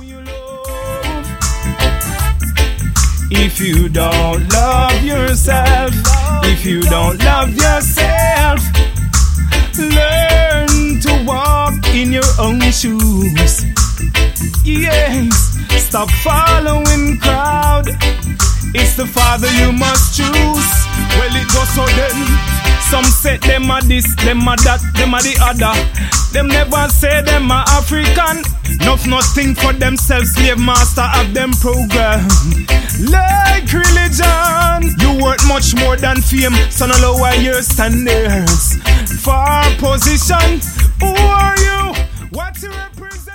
you love. If you don't love yourself, if you don't love yourself, learn to walk in your own shoes. Yes, stop following crowd. It's the Father you must choose. Well, it goes so then. Some say them a this, them a that, them a the other. Them never say them a African. Nothing for themselves, slave master have them programmed. Like religion, you worth much more than fame. So no lower your standards. For position, who are you? What you represent?